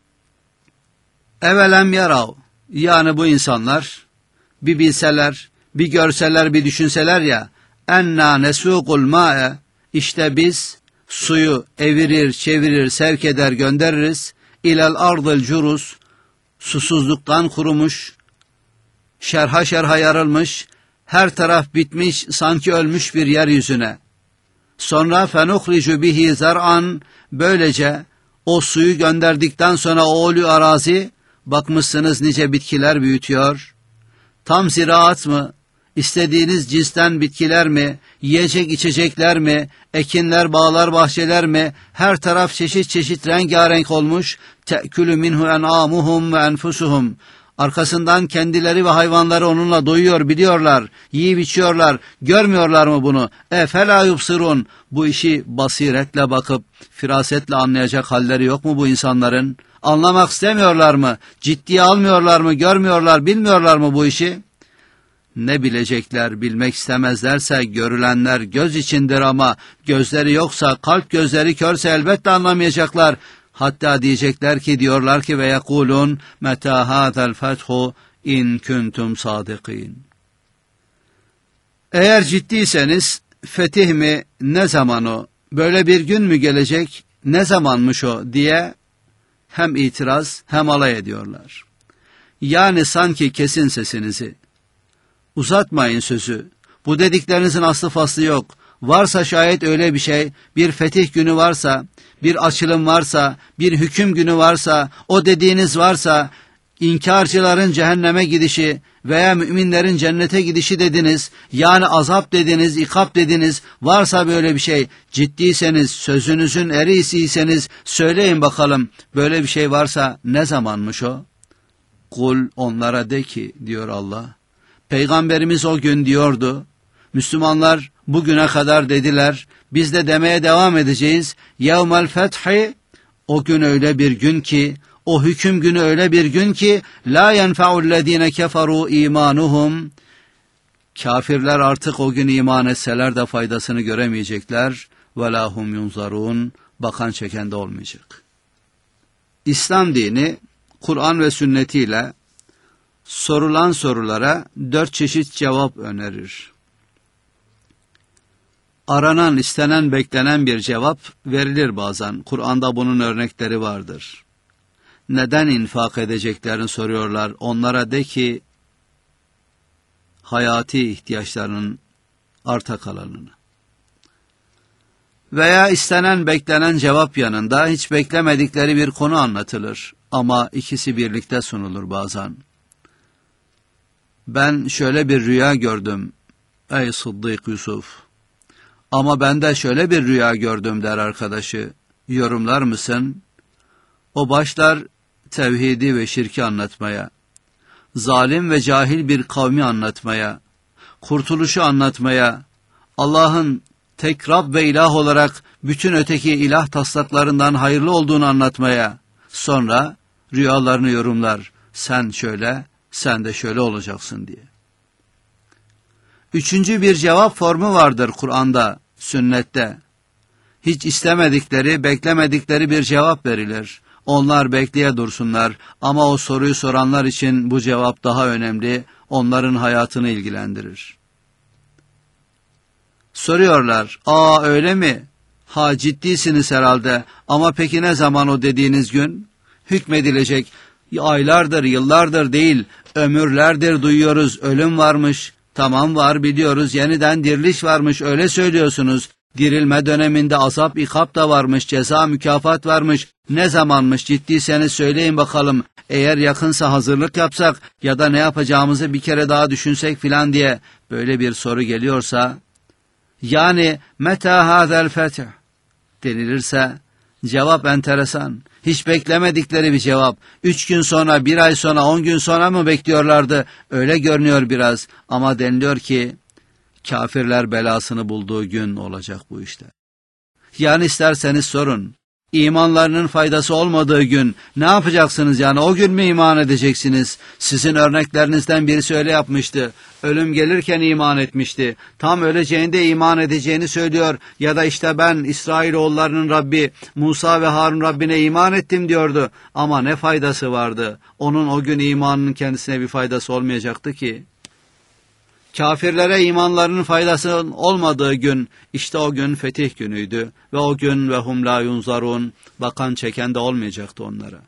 Evelem yarav, yani bu insanlar bir bilseler, bir görseler, bir düşünseler ya, enna nesûkul mâe, işte biz suyu evirir, çevirir, sevk eder, göndeririz. İlel ardıl curus, susuzluktan kurumuş, şerha şerha yarılmış, her taraf bitmiş, sanki ölmüş bir yeryüzüne. Sonra fenuhricu bihi zar'an, böylece o suyu gönderdikten sonra o olü arazi, bakmışsınız nice bitkiler büyütüyor. Tam ziraat mı? İstediğiniz cinsten bitkiler mi, yiyecek içecekler mi, ekinler, bağlar, bahçeler mi, her taraf çeşit çeşit rengarenk olmuş, te'külü minhu en'amuhum ve enfusuhum. Arkasından kendileri ve hayvanları onunla doyuyor, biliyorlar, yiyip içiyorlar, görmüyorlar mı bunu? Felâ yubsirun. Bu işi basiretle bakıp, firasetle anlayacak halleri yok mu bu insanların? Anlamak istemiyorlar mı? Ciddiye almıyorlar mı? Görmüyorlar, bilmiyorlar mı bu işi? Ne bilecekler, bilmek istemezlerse görülenler göz içindir ama gözleri yoksa, kalp gözleri körse elbette anlamayacaklar. Hatta diyecekler ki, diyorlar ki ve yekulun meta hadal fethu in kuntum sadikin. Eğer ciddiyseniz fetih mi, ne zaman o, böyle bir gün mü gelecek, ne zamanmış o diye hem itiraz hem alay ediyorlar. Yani sanki kesin sesinizi. Uzatmayın sözü. Bu dediklerinizin aslı faslı yok. Varsa şayet öyle bir şey, bir fetih günü varsa, bir açılım varsa, bir hüküm günü varsa, o dediğiniz varsa, inkarcıların cehenneme gidişi veya müminlerin cennete gidişi dediniz, yani azap dediniz, ikap dediniz, varsa böyle bir şey, ciddiyseniz, sözünüzün erisiyseniz, söyleyin bakalım, böyle bir şey varsa ne zamanmış o? Kul, onlara de ki, diyor Allah. Peygamberimiz o gün diyordu, Müslümanlar bugüne kadar dediler, biz de demeye devam edeceğiz. Yevmel fethi, o gün öyle bir gün ki, o hüküm günü öyle bir gün ki, la yenfe'ullezine keferu imanuhum, kafirler artık o gün iman etseler de faydasını göremeyecekler. Ve lahum yunzarun, bakan çeken de olmayacak. İslam dini, Kur'an ve sünnetiyle sorulan sorulara 4 çeşit cevap önerir. Aranan, istenen, beklenen bir cevap verilir bazen. Kur'an'da bunun örnekleri vardır. Neden infak edeceklerini soruyorlar. Onlara de ki, hayati ihtiyaçlarının arta kalanını. Veya istenen, beklenen cevap yanında hiç beklemedikleri bir konu anlatılır. Ama ikisi birlikte sunulur bazen. Ben şöyle bir rüya gördüm, ey Sıddık Yusuf. Ama ben de şöyle bir rüya gördüm der arkadaşı. Yorumlar mısın? O başlar tevhidi ve şirki anlatmaya, zalim ve cahil bir kavmi anlatmaya, kurtuluşu anlatmaya, Allah'ın tek Rab ve ilah olarak bütün öteki ilah taslaklarından hayırlı olduğunu anlatmaya, sonra rüyalarını yorumlar. sen şöyle, sen de şöyle olacaksın diye. Üçüncü bir cevap formu vardır Kur'an'da, sünnette. Hiç istemedikleri, beklemedikleri bir cevap verilir. Onlar bekleye dursunlar ama o soruyu soranlar için bu cevap daha önemli, onların hayatını ilgilendirir. Soruyorlar, öyle mi? Ha, ciddisiniz herhalde ama peki ne zaman o dediğiniz gün? Hükmedilecek, aylardır, yıllardır değil, ömürlerdir duyuyoruz, ölüm varmış. Tamam, var, biliyoruz, yeniden diriliş varmış, öyle söylüyorsunuz. Dirilme döneminde azap, ikap da varmış, ceza, mükafat varmış. Ne zamanmış, ciddiyseniz söyleyin bakalım. Eğer yakınsa hazırlık yapsak ya da ne yapacağımızı bir kere daha düşünsek filan diye böyle bir soru geliyorsa, yani meta hazel feth denilirse, cevap enteresan. Hiç beklemedikleri bir cevap. 3 gün sonra, 1 ay sonra, 10 gün sonra mı bekliyorlardı? Öyle görünüyor biraz. Ama deniliyor ki, kafirler belasını bulduğu gün olacak bu işte. Yani isterseniz sorun. İmanlarının faydası olmadığı gün ne yapacaksınız yani? O gün mü iman edeceksiniz? Sizin örneklerinizden birisi öyle yapmıştı. Ölüm gelirken iman etmişti. Tam öleceğinde iman edeceğini söylüyor. Ya da işte ben İsrailoğullarının Rabbi, Musa ve Harun Rabbine iman ettim diyordu. Ama ne faydası vardı? Onun o gün imanının kendisine bir faydası olmayacaktı ki. Kafirlere imanlarının faydası olmadığı gün, işte o gün fetih günüydü ve o gün ve hum la yunzarun, bakan çeken de olmayacaktı onlara.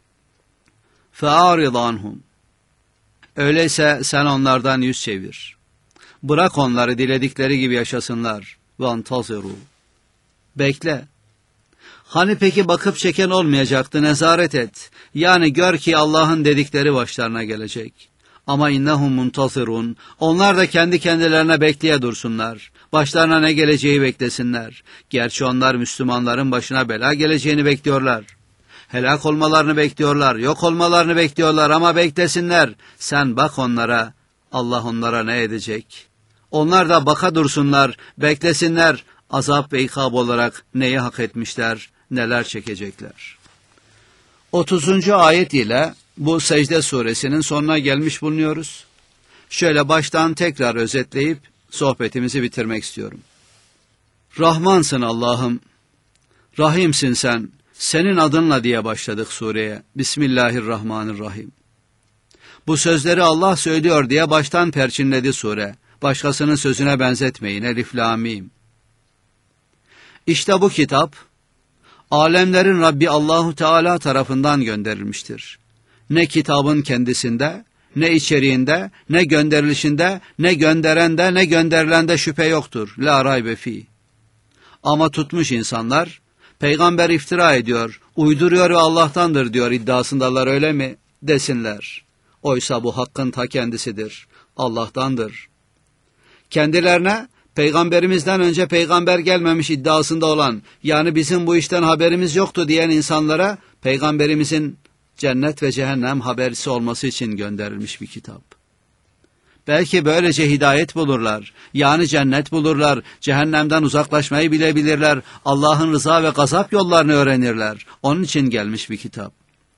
Fe'arid anhum. Öyleyse sen onlardan yüz çevir. Bırak onları diledikleri gibi yaşasınlar. Ve antaziru. Bekle. Hani peki bakıp çeken olmayacaktı, nezaret et. Yani gör ki Allah'ın dedikleri başlarına gelecek. Ama innahum muntazirun. Onlar da kendi kendilerine bekleye dursunlar. Başlarına ne geleceği beklesinler. Gerçi onlar Müslümanların başına bela geleceğini bekliyorlar. Helak olmalarını bekliyorlar, yok olmalarını bekliyorlar ama beklesinler. Sen bak onlara, Allah onlara ne edecek? Onlar da baka dursunlar, beklesinler. Azap ve ikab olarak neyi hak etmişler, neler çekecekler. 30. ayet ile bu Secde suresinin sonuna gelmiş bulunuyoruz. Şöyle baştan tekrar özetleyip sohbetimizi bitirmek istiyorum. Rahmansın Allah'ım, Rahimsin sen, senin adınla diye başladık sureye. Bismillahirrahmanirrahim. Bu sözleri Allah söylüyor diye baştan perçinledi sure. Başkasının sözüne benzetmeyin, elif la mim. İşte bu kitap, alemlerin Rabbi Allahu Teala tarafından gönderilmiştir. Ne kitabın kendisinde, ne içeriğinde, ne gönderilişinde, ne gönderende, ne gönderilende şüphe yoktur. La raybe fi. Ama tutmuş insanlar, peygamber iftira ediyor, uyduruyor ve Allah'tandır diyor iddiasındalar, öyle mi? Desinler. Oysa bu hakkın ta kendisidir. Allah'tandır. Kendilerine peygamberimizden önce peygamber gelmemiş iddiasında olan, yani bizim bu işten haberimiz yoktu diyen insanlara peygamberimizin cennet ve cehennem habercisi olması için gönderilmiş bir kitap. Belki böylece hidayet bulurlar, yani cennet bulurlar, cehennemden uzaklaşmayı bilebilirler, Allah'ın rıza ve gazap yollarını öğrenirler. Onun için gelmiş bir kitap.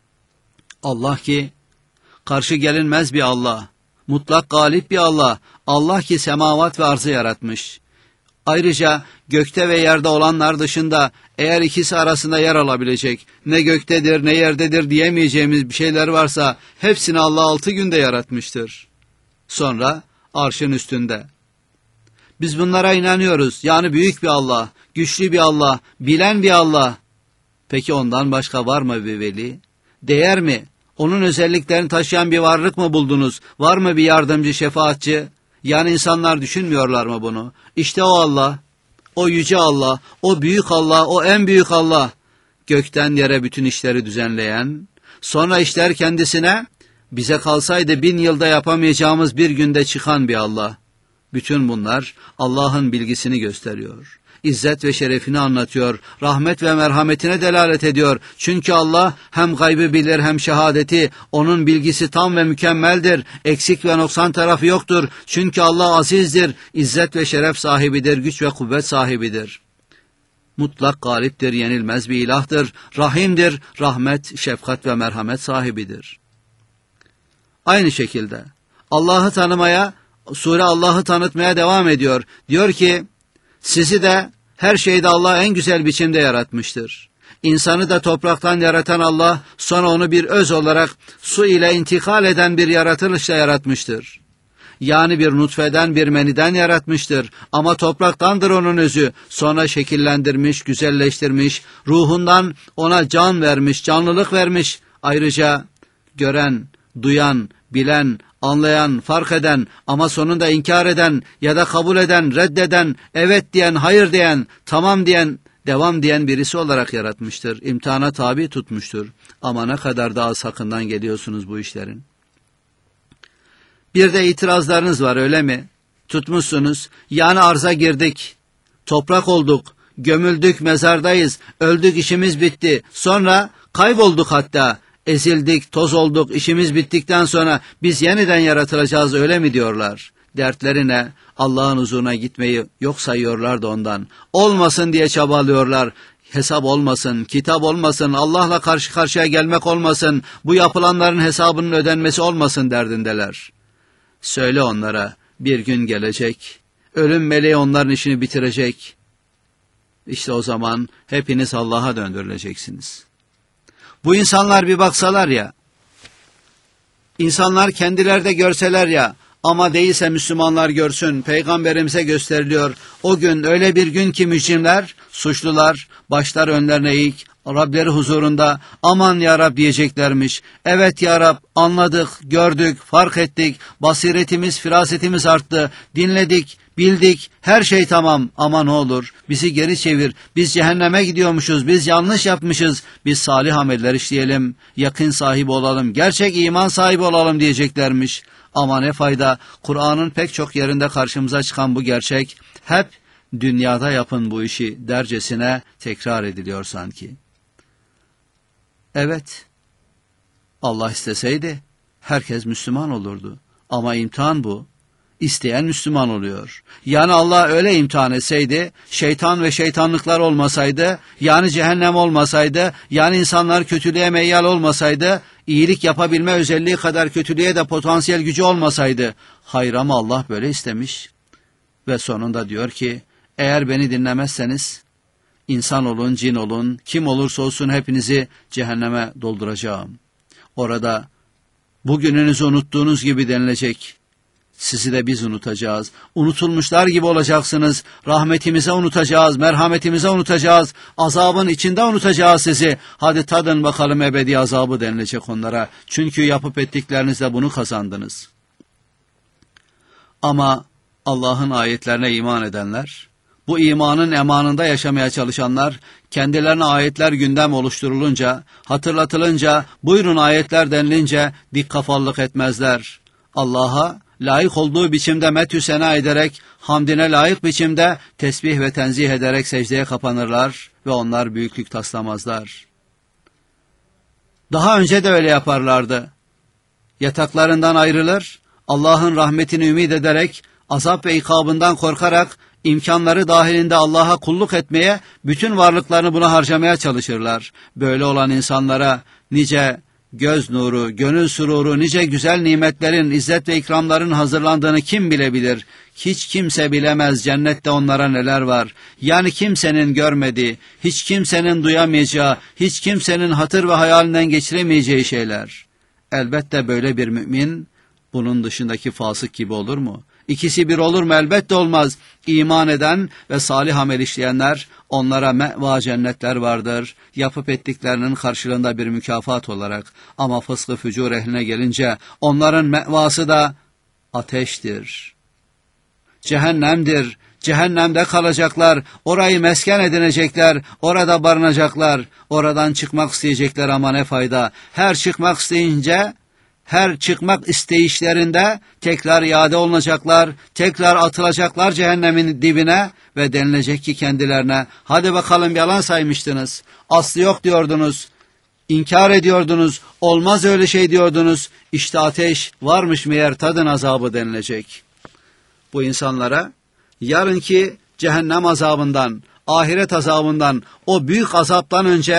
Allah ki karşı gelinmez bir Allah, mutlak galip bir Allah, Allah ki semavat ve arzı yaratmış. Ayrıca gökte ve yerde olanlar dışında eğer ikisi arasında yer alabilecek, ne göktedir ne yerdedir diyemeyeceğimiz bir şeyler varsa hepsini Allah 6 günde yaratmıştır. Sonra arşın üstünde. Biz bunlara inanıyoruz. Yani büyük bir Allah, güçlü bir Allah, bilen bir Allah. Peki ondan başka var mı bir veli? Değer mi? Onun özelliklerini taşıyan bir varlık mı buldunuz? Var mı bir yardımcı, şefaatçi? Yani insanlar düşünmüyorlar mı bunu? İşte o Allah, o yüce Allah, o büyük Allah, o en büyük Allah. Gökten yere bütün işleri düzenleyen, sonra işler kendisine, bize kalsaydı 1000 yılda yapamayacağımız bir günde çıkan bir Allah. Bütün bunlar Allah'ın bilgisini gösteriyor. İzzet ve şerefini anlatıyor, rahmet ve merhametine delalet ediyor. Çünkü Allah hem gaybı bilir hem şehadeti, onun bilgisi tam ve mükemmeldir. Eksik ve noksan tarafı yoktur. Çünkü Allah azizdir, izzet ve şeref sahibidir, güç ve kuvvet sahibidir. Mutlak galiptir, yenilmez bir ilahtır, rahimdir, rahmet, şefkat ve merhamet sahibidir. Aynı şekilde Allah'ı tanımaya, sure Allah'ı tanıtmaya devam ediyor. Diyor ki, sizi de her şeyde Allah en güzel biçimde yaratmıştır. İnsanı da topraktan yaratan Allah, sonra onu bir öz olarak su ile intikal eden bir yaratılışla yaratmıştır. Yani bir nutfeden, bir meniden yaratmıştır. Ama topraktandır onun özü. Sonra şekillendirmiş, güzelleştirmiş, ruhundan ona can vermiş, canlılık vermiş. Ayrıca gören, duyan, bilen, anlayan, fark eden ama sonunda inkar eden ya da kabul eden, reddeden, evet diyen, hayır diyen, tamam diyen, devam diyen birisi olarak yaratmıştır. İmtihana tabi tutmuştur. Ama ne kadar daha sakından geliyorsunuz bu işlerin. Bir de itirazlarınız var, öyle mi? Tutmuşsunuz, yani arza girdik, toprak olduk, gömüldük, mezardayız, öldük, işimiz bitti, sonra kaybolduk, hatta ezildik, toz olduk, işimiz bittikten sonra biz yeniden yaratılacağız, öyle mi diyorlar? Dertleri ne? Allah'ın huzuruna gitmeyi yok sayıyorlar da ondan. Olmasın diye çabalıyorlar. Hesap olmasın, kitap olmasın, Allah'la karşı karşıya gelmek olmasın, bu yapılanların hesabının ödenmesi olmasın derdindeler. Söyle onlara, bir gün gelecek, ölüm meleği onların işini bitirecek. İşte o zaman hepiniz Allah'a döndürüleceksiniz. Bu insanlar bir baksalar ya, insanlar kendileri de görseler ya, ama değilse Müslümanlar görsün, Peygamberimize gösteriliyor. O gün öyle bir gün ki mücrimler, suçlular, başlar önlerine eğik, Rableri huzurunda aman ya Rab diyeceklermiş. Evet ya Rab, anladık, gördük, fark ettik, basiretimiz, firasetimiz arttı, dinledik, bildik, her şey tamam ama ne olur bizi geri çevir, biz cehenneme gidiyormuşuz, biz yanlış yapmışız, biz salih ameller işleyelim, yakın sahibi olalım, gerçek iman sahibi olalım diyeceklermiş. Ama ne fayda, Kur'an'ın pek çok yerinde karşımıza çıkan bu gerçek hep dünyada yapın bu işi dercesine tekrar ediliyor sanki. Evet, Allah isteseydi herkes Müslüman olurdu. Ama imtihan bu. İsteyen Müslüman oluyor. Yani Allah öyle imtihan etseydi, şeytan ve şeytanlıklar olmasaydı, yani cehennem olmasaydı, yani insanlar kötülüğe meyyal olmasaydı, iyilik yapabilme özelliği kadar kötülüğe de potansiyel gücü olmasaydı, hayır ama Allah böyle istemiş. Ve sonunda diyor ki, eğer beni dinlemezseniz, İnsan olun, cin olun, kim olursa olsun hepinizi cehenneme dolduracağım. Orada bugününüzü unuttuğunuz gibi denilecek. Sizi de biz unutacağız. Unutulmuşlar gibi olacaksınız. Rahmetimize unutacağız, merhametimize unutacağız. Azabın içinde unutacağız sizi. Hadi tadın bakalım ebedi azabı denilecek onlara. Çünkü yapıp ettiklerinizle bunu kazandınız. Ama Allah'ın ayetlerine iman edenler, bu imanın emanında yaşamaya çalışanlar, kendilerine ayetler gündem oluşturulunca, hatırlatılınca, buyurun ayetler denilince dik kafalılık etmezler. Allah'a layık olduğu biçimde methü sena ederek, hamdine layık biçimde tesbih ve tenzih ederek secdeye kapanırlar ve onlar büyüklük taslamazlar. Daha önce de öyle yaparlardı. Yataklarından ayrılır, Allah'ın rahmetini ümit ederek, azap ve ikabından korkarak, imkanları dahilinde Allah'a kulluk etmeye, bütün varlıklarını buna harcamaya çalışırlar. Böyle olan insanlara nice göz nuru, gönül sururu, nice güzel nimetlerin, izzet ve ikramların hazırlandığını kim bilebilir? Hiç kimse bilemez cennette onlara neler var. Yani kimsenin görmediği, hiç kimsenin duyamayacağı, hiç kimsenin hatır ve hayalinden geçiremeyeceği şeyler. Elbette böyle bir mümin, bunun dışındaki fasık gibi olur mu? İkisi bir olur mu? Elbette olmaz. İman eden ve salih amel işleyenler, onlara meva cennetler vardır. Yapıp ettiklerinin karşılığında bir mükafat olarak. Ama fıskı fücur ehline gelince onların mevası da ateştir. Cehennemdir. Cehennemde kalacaklar. Orayı mesken edinecekler. Orada barınacaklar. Oradan çıkmak isteyecekler ama ne fayda. Her çıkmak isteyince, her çıkmak isteyişlerinde tekrar iade olunacaklar, tekrar atılacaklar cehennemin dibine ve denilecek ki kendilerine, hadi bakalım yalan saymıştınız, aslı yok diyordunuz, inkar ediyordunuz, olmaz öyle şey diyordunuz, işte ateş varmış meğer tadın azabı denilecek. Bu insanlara yarınki cehennem azabından, ahiret azabından, o büyük azaptan önce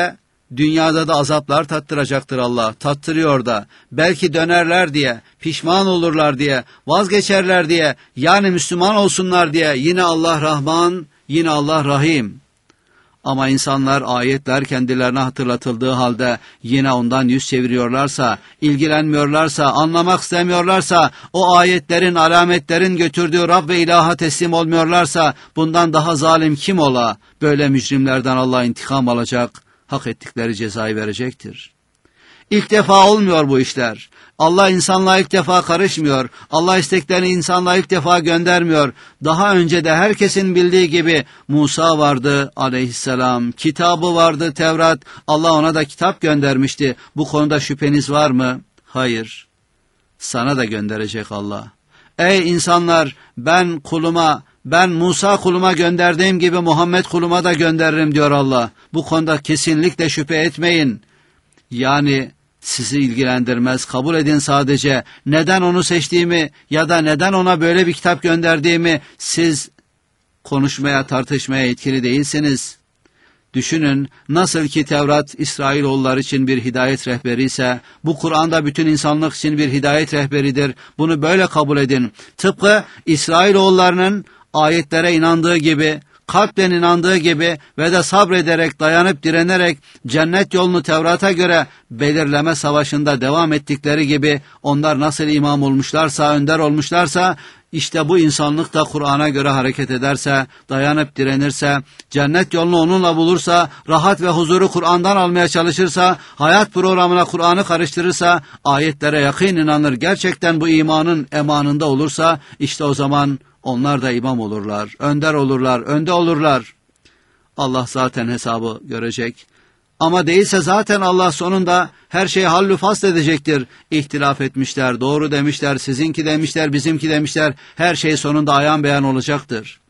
Dünyada da azaplar tattıracaktır Allah. Tattırıyor da. Belki dönerler diye, pişman olurlar diye, vazgeçerler diye, yani Müslüman olsunlar diye. Yine Allah Rahman, yine Allah Rahim. Ama insanlar ayetler kendilerine hatırlatıldığı halde yine ondan yüz çeviriyorlarsa, ilgilenmiyorlarsa, anlamak istemiyorlarsa, o ayetlerin, alametlerin götürdüğü Rab ve ilaha teslim olmuyorlarsa, bundan daha zalim kim ola? Böyle mücrimlerden Allah intikam alacak, hak ettikleri cezayı verecektir. İlk defa olmuyor bu işler. Allah insanlığa ilk defa karışmıyor. Allah isteklerini insanlığa ilk defa göndermiyor. Daha önce de herkesin bildiği gibi Musa vardı aleyhisselam. Kitabı vardı Tevrat. Allah ona da kitap göndermişti. Bu konuda şüpheniz var mı? Hayır. Sana da gönderecek Allah. Ey insanlar, ben Musa kuluma gönderdiğim gibi Muhammed kuluma da gönderirim diyor Allah. Bu konuda kesinlikle şüphe etmeyin. Yani sizi ilgilendirmez, kabul edin sadece. Neden onu seçtiğimi ya da neden ona böyle bir kitap gönderdiğimi siz konuşmaya, tartışmaya yetkili değilsiniz. Düşünün, nasıl ki Tevrat İsrailoğulları için bir hidayet rehberi ise, bu Kur'an'da bütün insanlık için bir hidayet rehberidir. Bunu böyle kabul edin. Tıpkı İsrailoğullarının ayetlere inandığı gibi, kalpten inandığı gibi ve de sabrederek, dayanıp direnerek cennet yolunu Tevrat'a göre belirleme savaşında devam ettikleri gibi onlar nasıl imam olmuşlarsa, önder olmuşlarsa, işte bu insanlık da Kur'an'a göre hareket ederse, dayanıp direnirse, cennet yolunu onunla bulursa, rahat ve huzuru Kur'an'dan almaya çalışırsa, hayat programına Kur'an'ı karıştırırsa, ayetlere yakın inanır, gerçekten bu imanın emanında olursa, işte o zaman onlar da imam olurlar, önder olurlar, önde olurlar. Allah zaten hesabı görecek. Ama değilse zaten Allah sonunda her şeyi hallü fasl edecektir. İhtilaf etmişler, doğru demişler, sizinki demişler, bizimki demişler. Her şey sonunda ayan beyan olacaktır.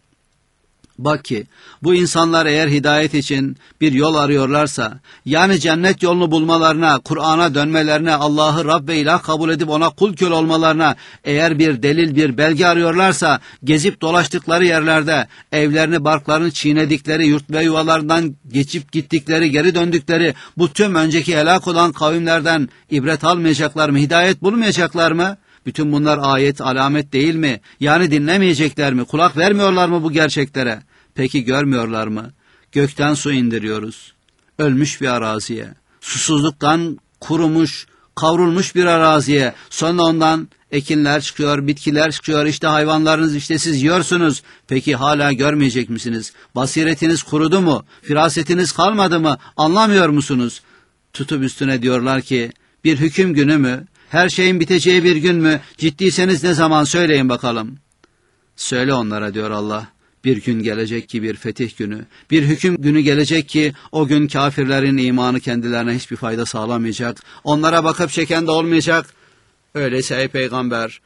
Bak ki bu insanlar eğer hidayet için bir yol arıyorlarsa, yani cennet yolunu bulmalarına, Kur'an'a dönmelerine, Allah'ı Rab ve ilah kabul edip ona kul köle olmalarına, eğer bir delil, bir belge arıyorlarsa, gezip dolaştıkları yerlerde, evlerini, barklarını çiğnedikleri, yurt ve yuvalarından geçip gittikleri, geri döndükleri, bu tüm önceki helak olan kavimlerden ibret almayacaklar mı, hidayet bulmayacaklar mı? Bütün bunlar ayet, alamet değil mi? Yani dinlemeyecekler mi? Kulak vermiyorlar mı bu gerçeklere? Peki görmüyorlar mı? Gökten su indiriyoruz. Ölmüş bir araziye. Susuzluktan kurumuş, kavrulmuş bir araziye. Sonra ondan ekinler çıkıyor, bitkiler çıkıyor. İşte hayvanlarınız, işte siz yiyorsunuz. Peki hala görmeyecek misiniz? Basiretiniz kurudu mu? Firasetiniz kalmadı mı? Anlamıyor musunuz? Tutup üstüne diyorlar ki bir hüküm günü mü? Her şeyin biteceği bir gün mü? Ciddiyseniz ne zaman söyleyin bakalım. Söyle onlara diyor Allah. Bir gün gelecek ki bir fetih günü, bir hüküm günü gelecek ki o gün kafirlerin imanı kendilerine hiçbir fayda sağlamayacak. Onlara bakıp çeken de olmayacak. Öyleyse ey peygamber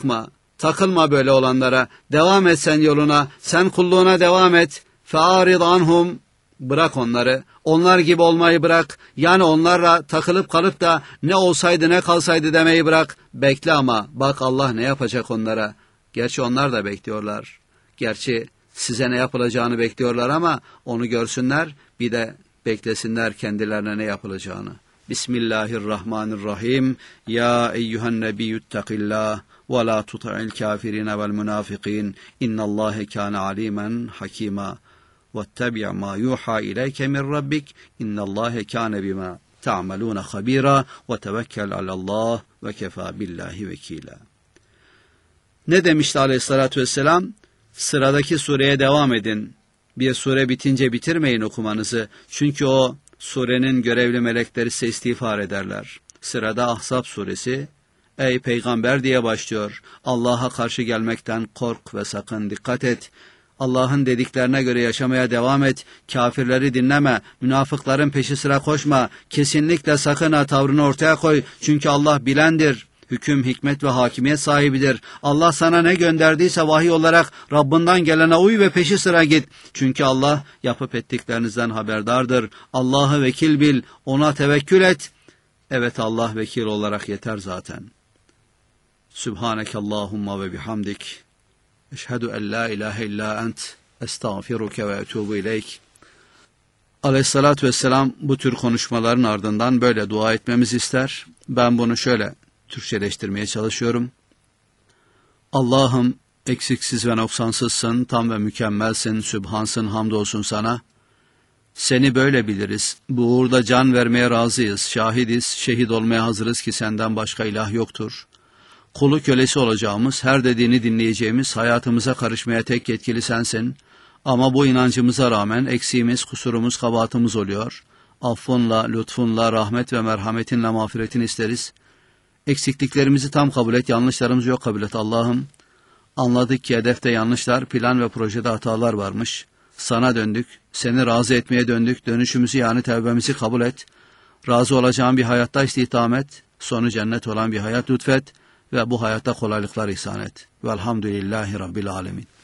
takılma böyle olanlara. Devam et sen yoluna, sen kulluğuna devam et. Fe'arid anhum. Bırak onları. Onlar gibi olmayı bırak. Yani onlarla takılıp kalıp da ne olsaydı ne kalsaydı demeyi bırak. Bekle ama bak Allah ne yapacak onlara. Gerçi onlar da bekliyorlar. Gerçi size ne yapılacağını bekliyorlar ama onu görsünler, bir de beklesinler kendilerine ne yapılacağını. Bismillahirrahmanirrahim. Ya eyyühen nebiyyüttekillah ve la tuta'il kafirine vel münafikin. İnnallâhe kâne alîmen hakîmâ. واتبع ما يوحى إليك من ربك إن الله كان بما تعملون خبيرا وتوكل على الله وكفى بالله وكيلا. Ne demişti aleyhissalatü vesselam? Sıradaki sureye devam edin. Bir sure bitince bitirmeyin okumanızı. Çünkü o surenin görevli melekleri size istiğfar ederler. Sırada Ahzab suresi. Ey peygamber diye başlıyor. Allah'a karşı gelmekten kork ve sakın dikkat et. Allah'ın dediklerine göre yaşamaya devam et, kafirleri dinleme, münafıkların peşi sıra koşma, kesinlikle sakın ha tavrını ortaya koy, çünkü Allah bilendir, hüküm, hikmet ve hakimiyet sahibidir. Allah sana ne gönderdiyse vahiy olarak Rabbinden gelene uy ve peşi sıra git, çünkü Allah yapıp ettiklerinizden haberdardır. Allah'ı vekil bil, ona tevekkül et. Evet, Allah vekil olarak yeter zaten. Subhanekallahumma ve bihamdik. Eşhedü en la ilahe illa ent. Estağfiruke ve etûbü ileyk. Aleyhissalatü vesselam bu tür konuşmaların ardından böyle dua etmemizi ister. Ben bunu şöyle Türkçeleştirmeye çalışıyorum. Allah'ım eksiksiz ve noksansızsın, tam ve mükemmelsin, sübhansın, hamdolsun sana. Seni böyle biliriz, bu uğurda can vermeye razıyız, şahidiz, şehit olmaya hazırız ki senden başka ilah yoktur. Kulu kölesi olacağımız, her dediğini dinleyeceğimiz, hayatımıza karışmaya tek yetkili sensin. Ama bu inancımıza rağmen eksiğimiz, kusurumuz, kabahatımız oluyor. Affunla, lütfunla, rahmet ve merhametinle mağfiretini isteriz. Eksikliklerimizi tam kabul et, yanlışlarımızı yok kabul et Allah'ım. Anladık ki hedefte yanlışlar, plan ve projede hatalar varmış. Sana döndük, seni razı etmeye döndük, dönüşümüzü yani tevbemizi kabul et. Razı olacağın bir hayatta istihdam et, sonu cennet olan bir hayat lütfet ve bu hayatta kolaylıklar ihsan et. Velhamdülillahi Rabbil Alemin.